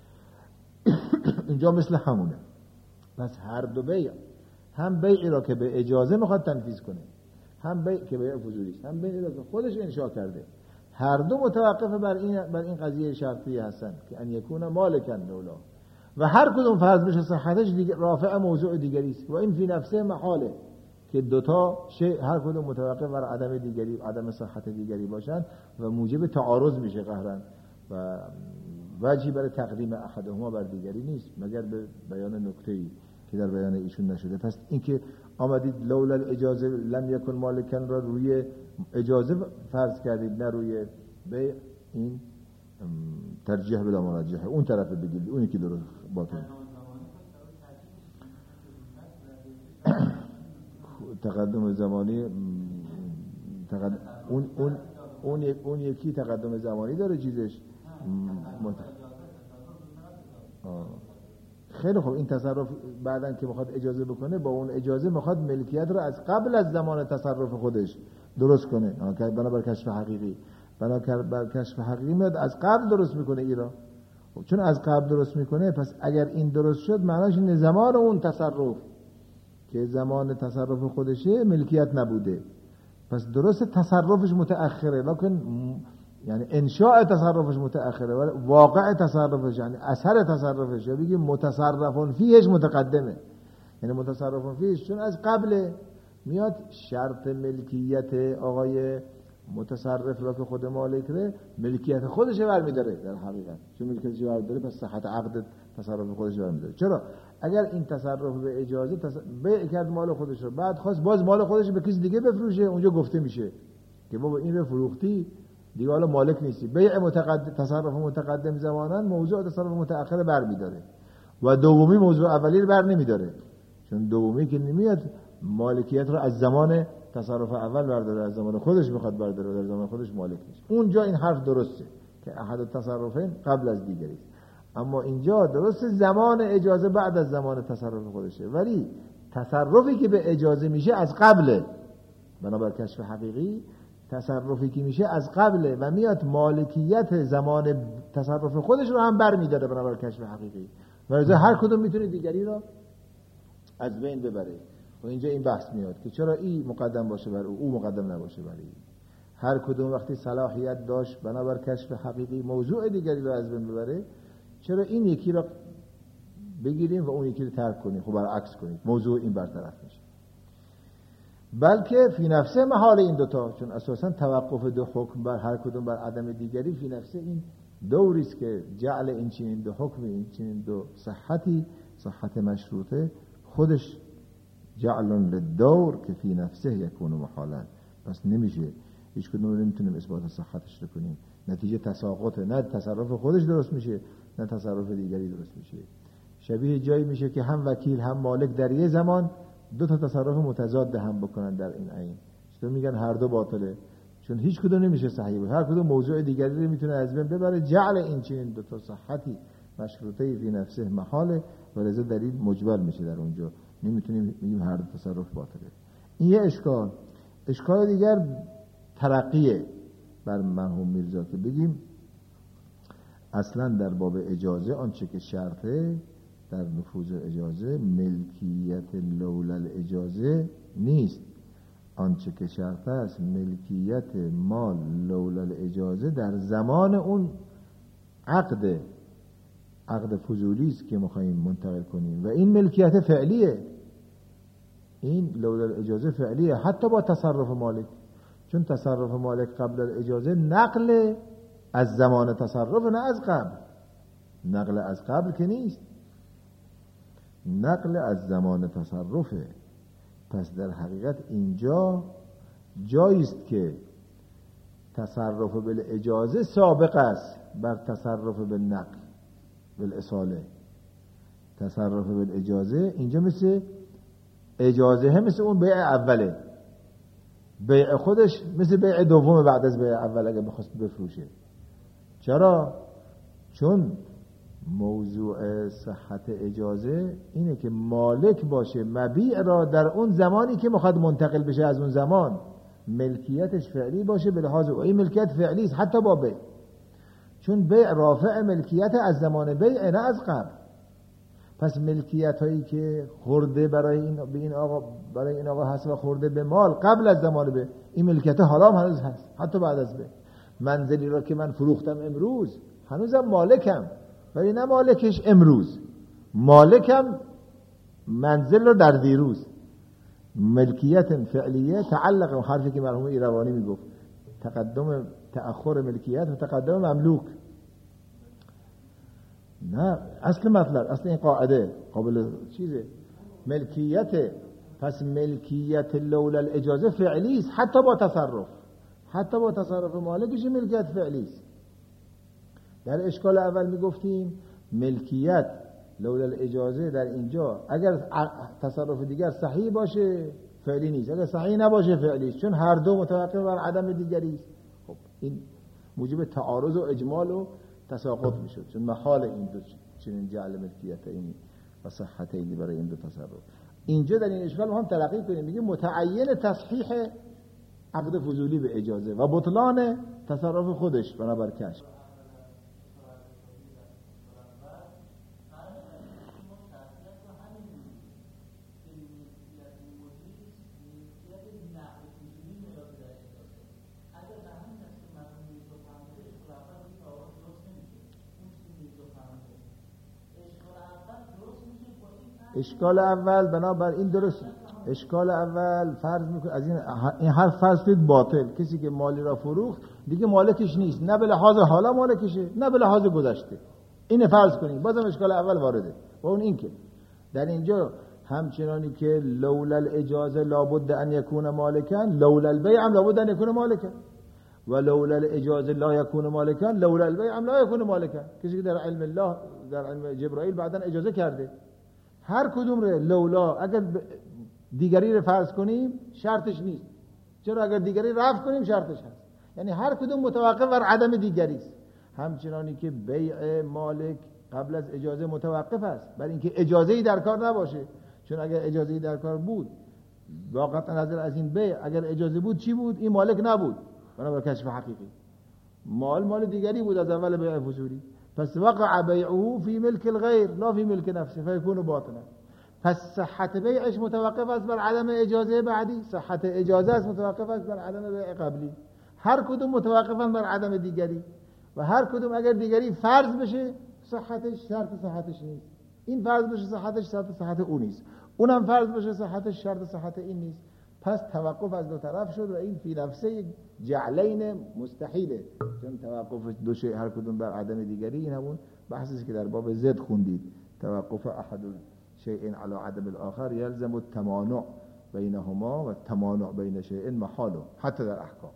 اینجا مثل همونه. پس هر دو بیع، هم بیعی را که به اجازه میخواد تنفیذ کنه، هم بیع که بیع فضولی است، هم بیعی را که خودش انشاء کرده، هر دو متوقف بر این بر این قضیه شرطی هستن که ان یکون مالکن لولا، و هر کدوم فرض بشه صحتش دیگر رافع موضوع دیگری است. و این فی نفسه محاله که دوتا شیء هر کدوم متوقف بر عدم دیگری، عدم صحت دیگری باشن و موجب تعارض میشه قهرن، و وجهی برای تقدیم احدهما بر دیگری نیست مگر به بیان نکته‌ای که در بیان ایشون نشده. پس اینکه آمدید لولا اجازه لم یکن مالکن را روی اجازه فرض کردید نه روی بیع، این ترجیح بلا مرجحه، اون طرف بگید، اونی که درست باطل. تقدم زمانی تقدم اون اون اون اون یکی تقدم زمانی داره چیزش. مت... خیلی خوب، این تصرف بعدن که میخواد اجازه بکنه، با اون اجازه میخواد ملکیت رو از قبل از زمان تصرف خودش درست کنه، بنابر کشف حقیقی. بنابر کشف حقیقی میاد از قبل درست میکنه ایرا. چون از قبل درست میکنه، پس اگر این درست شد معناش این زمان اون تصرف که زمان تصرف خودشه ملکیت نبوده، پس درست تصرفش متأخره، لکن یعنی انشاء تصرفش متأخره، ولی واقع تصرفش یعنی اثر تصرفش یا بگیم متصرفون فیهش متقدمه. یعنی متصرفون فیهش چون از قبل میاد شرط ملکیت آقای متصرف را که خود مالک ره ملکیت خودش برمی‌داره در حقیقت، چون ملکیتش برمی‌داره پس صحت عقد تصرف خودش برمی‌داره. چرا؟ اگر این تصرف به اجازه تص... بیع کرد مال خودش رو، بعد خواست باز مال خودش به کسی دیگه بفروشه، اونجا گفته میشه که بابا این رو فروختی دیگه حالا مالک نیستی. بیع متقدم، تصرف متقدم زمانن موضوع تصرف متأخر برمی‌داره و دومی موضوع اولی رو بر نمی‌داره، چون دومی که نمیاد مالکیت رو از زمان تصرف اول برداره، از زمان خودش میخواد برداره، در زمان خودش مالک نیست. اونجا این حرف درسته که احد التصرفین قبل از دیگری است، اما اینجا درست زمان اجازه بعد از زمان تصرف خودشه، ولی تصرفی که به اجازه میشه از قبله. بنابر کشف حقیقی تصرفی که میشه از قبله و میاد مالکیت زمان تصرف خودش رو هم برمیداره بنابر کشف حقیقی، و هر کدوم میتونه دیگری رو از بین ببره. و اینجا این بحث میاد که چرا این مقدم باشه بر او، او مقدم نباشه بر این. هر کدوم وقتی صلاحیت داشت بنابر کشف حقیقی موضوع دیگری رو از بین ببره، چرا این یکی را بگیریم و اون یکی رو ترک کنیم؟ خب برعکس کنید، موضوع این برطرف میشه. بلکه فی نفسه محال این دوتا، چون اساسا توقف دو حکم بر هر کدوم بر عدم دیگری فی نفسه این دوری است که جعل این چنین دو حکم، این چنین دو صحتی، صحت مشروطه خودش جعل للدور که فی نفسه یکون محالا، پس نمیشه هیچ کدوم رو نمیتونیم اثبات صحتش رو کنیم. نتیجه تساقطه، نه تصرف خودش درست میشه نه تصرف دیگری درست میشه. شبیه جایی میشه که هم وکیل هم مالک در یه زمان دو تا تصرف متضاد هم بکنن در این عین. چطور میگن هر دو باطله؟ چون هیچ کدوم نمیشه صحیح باشه، هر کدوم موضوع دیگری رو میتونه از بین ببره. جعل این چنین دو تا صحتی مشروطه فی نفسه محاله و لذا دلیل مجبر میشه در اونجا، نمیتونیم بگیم هر دو تصرف باطله. این یه اشکال. اشکال دیگر ترقیه بر مرحوم میرزا که بگیم اصلا در باب اجازه آنچه که شرطه در نفوذ اجازه ملکیت لولا الاجازه نیست، آنچه که شرط است ملکیت مال لولا الاجازه در زمان اون عقد عقد فضولی است که می‌خوایم منتقل کنیم و این ملکیت فعلیه، این لولا الاجازه فعلیه حتی با تصرف مالک، چون تصرف مالک قبل الاجازه نقل از زمان تصرف نه از قبل، نقل از قبل که نیست، نقل از زمان تصرفه. پس در حقیقت اینجا جایی است که تصرف بالاجازه سابق است بر تصرف بالنقل بالاصاله. تصرف بالاجازه اینجا مثل اجازه هم مثل اون بیع اوله، بیع خودش مثل بیع دوم بعد از بیع اول اگه بخواست بفروشه. چرا؟ چون موضوع صحت اجازه اینه که مالک باشه مبیع را در اون زمانی که میخواد منتقل بشه از اون زمان ملکیتش فعلی باشه به لحاظ و این ملکیت فعلی است حتی با بیع، چون بیع رافع ملکیت از زمان بیع نه از قبل. پس ملکیت هایی که خورده برای این به این آقا برای این آقا هست و خورده به مال قبل از زمان بیع، این ملکیت حالا هم هنوز هست حتی بعد از بیع. منزلی را که من فروختم امروز هنوزم مالکم، ولی نه مالکش امروز، مالکم منزل رو در دیروز. ملکیت فعلیه تعلق و حرفی که مرحوم ایروانی میگفت تقدم تأخر ملکیت و تقدم مملوک، نه اصل مطلب، اصل این قاعده قابل چیزه ملکیت. پس ملکیت لولا الاجازه فعلی است حتی با تصرف، حتی با تصرف مالکش ملکیت فعلی است. در اشکال اول میگفتیم ملکیت لولا الاجازه در اینجا اگر تصرف دیگر صحیح باشه فعلی نیست، اگر صحیح نباشه فعلی است، چون هر دو متوقف بر عدم دیگری است. خب این موجب تعارض و اجمال و تساقط میشد، چون محال این دو چنین جعل ملکیت این و صحت این برای این دو تصرف. اینجا در این اشکال ما هم تلقی کنیم، میگه متعین تصحیح عقد فضولی به اجازه و بطلان تصرف خودش بنابر کشف. اشکال اول بنابر این درست، اشکال اول فرض میکنه از این این حرف فرض کنید باطل، کسی که مالی را فروخت دیگه مالکش نیست، نه به لحاظ حالا مالکشه نه به لحاظ گذشته، اینه فرض کنید. بازم اشکال اول وارده و اون این که در اینجا همچنانی که لولا الاجازه لابد ان یکون مالکا، لولا البیع هم لابد ان یکون مالکا، و لولا الاجازه لا یکون مالکا، لولا البیع هم لا یکون مالکا. کسی که در علم الله در علم جبرائیل بعداً اجازه کرده هر کدوم رو لولا اگر دیگری رو فرض کنیم شرطش نیست، چرا اگر دیگری رفع کنیم شرطش هست، یعنی هر کدوم متوقف بر عدم دیگری است. همچنانی که بیع مالک قبل از اجازه متوقف است بر اینکه اجازه‌ای در کار نباشه، چون اگر اجازه‌ای در کار بود با قطع نظر از این بیع اگر اجازه بود چی بود؟ این مالک نبود بنابر کشف حقیقی، مال مال دیگری بود از اول بیع فضولی. پس وقع بیعه فی ملک الغیر لا فی ملک نفسه فیکون باطلا. پس صحت بیعش متوقف است بر عدم اجازه بعدی، صحت اجازه است متوقف است بر عدم بیع قبلی. هر کدوم متوقفن بر عدم دیگری و هر کدوم اگر دیگری فرض بشه صحتش شرط صحتش نیست، این فرض بشه صحتش شرط صحت اون نیست، اونم فرض بشه صحتش شرط صحت این نیست. پس توقف از دو طرف شد و این فی نفسه جعلین مستحیله، چون توقف دو شی هر کدوم بر عدم دیگری، این همون بحثی که در باب زد خوندید، توقف احد شیء علی عدم الاخر یلزم التمانع بینهما و التمانع بین شیء محال، حتی در احکام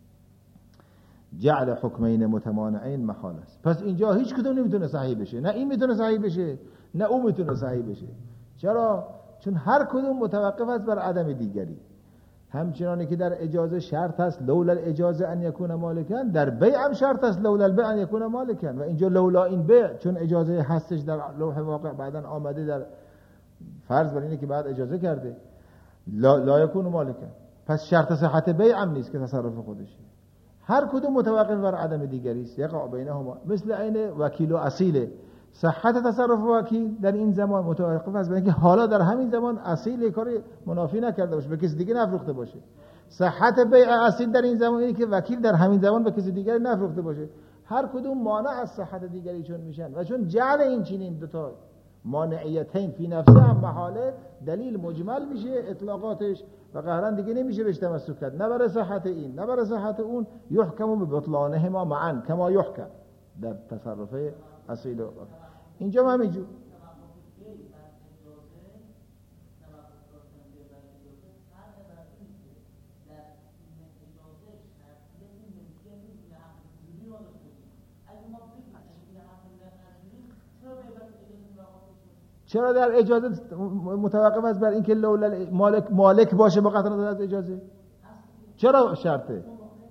جعل حکمین متمانعین محال است. پس اینجا هیچ کدوم نمیتونه صحیح بشه، نه این میتونه صحیح بشه نه اون میتونه صحیح بشه. چرا؟ چون هر کدوم متوقف است بر عدم دیگری. همچنانه که در اجازه شرط است لولا الاجازه ان یکون مالکا، در بیع هم شرط است لولا البیع ان یکون مالکا، و اینجا لولا این بیع چون اجازه هستش در لوح واقع بعدن آمده در فرض بر اینه که بعد اجازه کرده لا, لا یکون مالکا، پس شرط صحت بیع هم نیست که تصرف خودشه. هر کدوم متوقف بر عدم دیگری است. یقع بینهما مثل عین وکیل و اصیله، صحت تصرف وکیل در این زمان متوقف است بر اینکه حالا در همین زمان اصیل کار منافی نکرده باشه، به کسی دیگه نفروخته باشه. صحت بیع اصیل در این زمان اینه که وکیل در همین زمان به کسی دیگری نفروخته باشه. هر کدوم مانع از صحت دیگری چون میشن و چون جعل این چنین دو تا مانعیتین فی نفسه هم محاله، دلیل مجمل میشه اطلاقاتش و قهرن دیگه نمیشه بهش تمسک کرد، نه برای صحت این نه برای صحت اون. یحکم ببطلانهما معا کما یحکم در تصرف اصیل. اینجا هم همینجور چرا در اجازه متوقف است بر اینکه لولا مالک مالک باشه با قطع از اجازه؟ چرا شرطه؟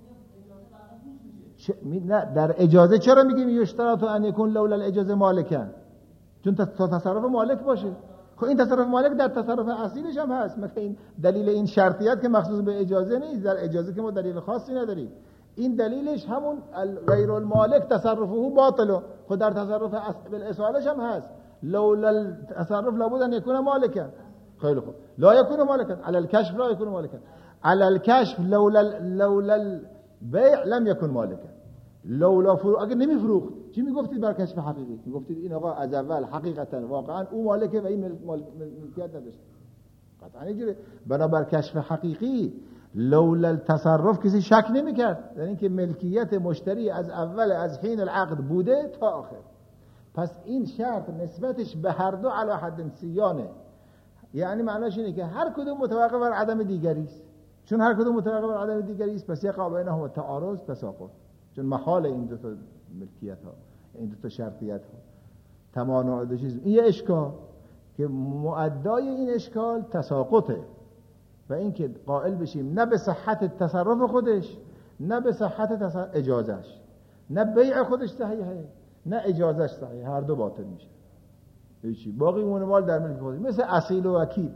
نه در اجازه چرا میگیم یشترط ان یکون لولا الاجازه مالکا؟ چون تا تصرف مالک باشه. خب این تصرف مالک در تصرف اصیلش هم هست، مثلا این دلیل این شرطیت که مخصوص به اجازه نیست، در اجازه که ما دلیل خاصی نداریم. این دلیلش همون غیر المالک تصرفه باطله. خود در تصرف اصالش هم هست لولا التصرف لابد ان یکون مالکا. خیلی خوب، لا یکون مالکا علی الکشف، لا یکون مالکا علی الکشف، لولا لولا البیع لم یکن مالکا. لولا فرو اگه نمیفروخت چی میگفتید بر کشف حقیقی؟ میگفتید این آقا از اول حقیقتا واقعا او مالکه و این ملکیت نداشت. قطعا اینجوره. بنابر کشف حقیقی لولا التصرف کسی شک نمیکرد در اینکه ملکیت مشتری از اول از حین العقد بوده تا آخر. پس این شرط نسبتش به هر دو علی حد سیانه، یعنی معناش اینه که هر کدوم متوقف بر عدم دیگری است. چون هر کدوم متوقف بر عدم دیگری است پس یقع بینهما تعارض تساقط، چون محال این دو تا ملکیت ها این دو تا شرطیت ها تمانع دو چیز. این یه اشکال که مؤدای این اشکال تساقطه و این که قائل بشیم نه به صحت تصرف خودش نه به صحت اجازهش، نه بیع خودش صحیحه نه اجازهش صحیحه، هر دو باطل میشه. هیچی باقی اون مال در ملک خودش، مثل اصیل و وکیل.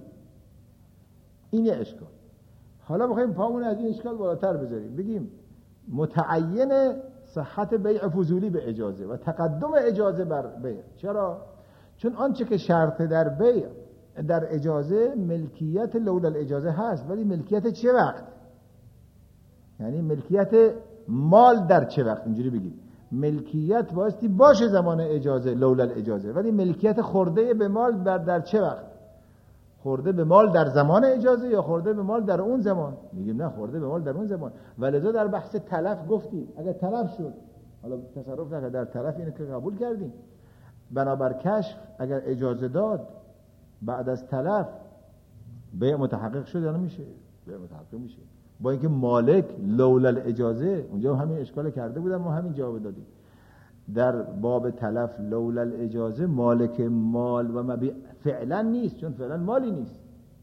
این یه اشکال. حالا بخوایم پامون از این اشکال بالاتر بذاریم، بگیم متعین صحت بیع فضولی به اجازه و تقدم اجازه بر بیع. چرا؟ چون آنچه که شرط در بیع در اجازه ملکیت لولا الاجازه هست، ولی ملکیت چه وقت؟ یعنی ملکیت مال در چه وقت؟ اینجوری بگیم ملکیت بایستی باشه زمان اجازه لولا الاجازه، ولی ملکیت خورده به مال بر در چه وقت؟ خورده به مال در زمان اجازه یا خورده به مال در اون زمان؟ میگیم نه، خورده به مال در اون زمان. ولذا در بحث تلف گفتیم اگر تلف شد، حالا تصرف نکرد در تلف، اینو که قبول کردیم. بنابر کشف اگر اجازه داد بعد از تلف بیع متحقق شد یا نمیشه؟ بیع متحقق میشه، با اینکه مالک لولا الاجازه، اونجا همین اشکال کرده بودم ما همین جواب دادیم. در باب تلف لولا الاجازه مالک مال و مبیع فعلا نیست، چون فعلا مالی نیست.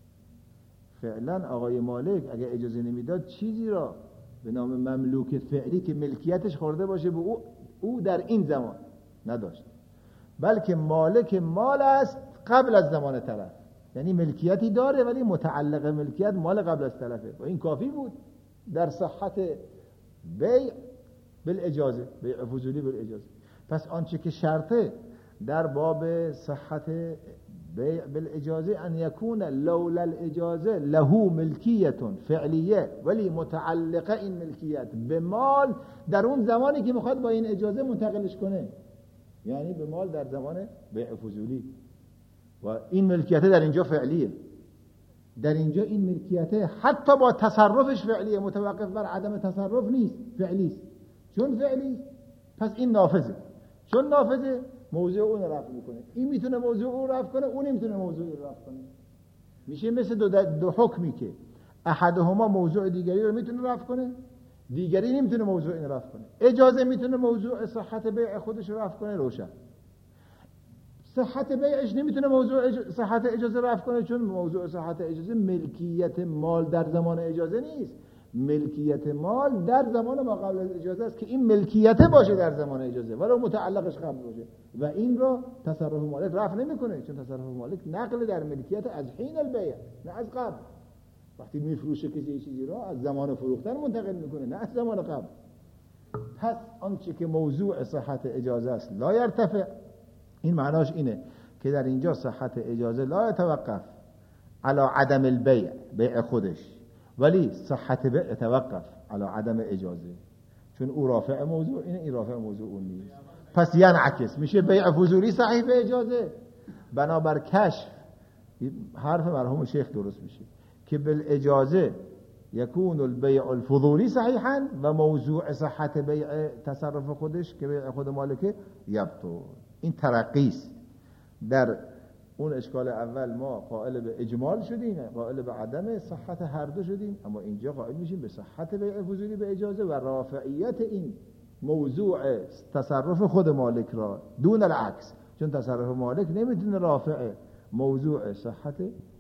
فعلا آقای مالک اگه اجازه نمیداد چیزی را به نام مملوک فعلی که ملکیتش خورده باشه به او, او در این زمان نداشت، بلکه مالک مال است قبل از زمان تلف. یعنی ملکیتی داره ولی متعلق ملکیت مال قبل از تلفه و این کافی بود در صحت بیع بالاجازه، بیع فضولی بالاجازه. پس آنچه که شرطه در باب صحت بیع بالاجازه ان یکون لولا الاجازه له ملکیت فعلیه ولی متعلقه این ملکیت به مال در اون زمانی که میخواد با این اجازه منتقلش کنه، یعنی به مال در زمان بیع فضولی. و این ملکیت در اینجا فعلیه، در اینجا این ملکیت حتی با تصرفش فعلیه، متوقف بر عدم تصرف نیست، فعلی است. چون فعلی پس این نافذه، چون نافذه موضوع اون رفع میکنه، این میتونه موضوع اون رفع کنه، اون نمیتونه موضوع اون رفع کنه. میشه مثل دو, دو حکمی که احدهما موضوع دیگری رو میتونه رفع کنه، دیگری نمیتونه موضوع این رفع کنه. اجازه میتونه موضوع صحت بیع خودش رو رفع کنه، روشن. صحت بیعش نمیتونه موضوع اج... صحت اجازه رفع کنه، چون موضوع صحت اجازه ملکیت مال در زمان اجازه نیست، ملکیت مال در زمان ما قبل از اجازه است که این ملکیت باشه در زمان اجازه ولو متعلقش قبل باشه، و این رو تصرف مالک رفع نمیکنه، چون تصرف مالک نقل در ملکیت از حین البیع نه از قبل. وقتی میفروشه کسی چیزی رو از زمان فروختن منتقل میکنه نه از زمان قبل. پس آنچه که موضوع صحت اجازه است لا یرتفع، این معناش اینه که در اینجا صحت اجازه لا یتوقف علی عدم البیع، بیع خودش، ولی صحت بیع توقف علی عدم اجازه، چون او رافع موضوع اینه، این رافع موضوع اون نیست. پس ینعکس میشه بیع فضولی صحیح به اجازه. بنابر کشف حرف مرحوم شیخ درست میشه که بالاجازه یکون البیع الفضولی صحیحا و موضوع صحت بیع تصرف خودش که بیع خود مالکه یبطل. این ترقیست. در اون اشکال اول ما قائل به اجمال شدیم، قائل به عدم صحت هر دو شدیم، اما اینجا قائل میشیم به صحت بیع فضولی به اجازه و رافعیت این موضوع تصرف خود مالک را دون العکس، چون تصرف مالک نمیتونه رافع موضوع صحت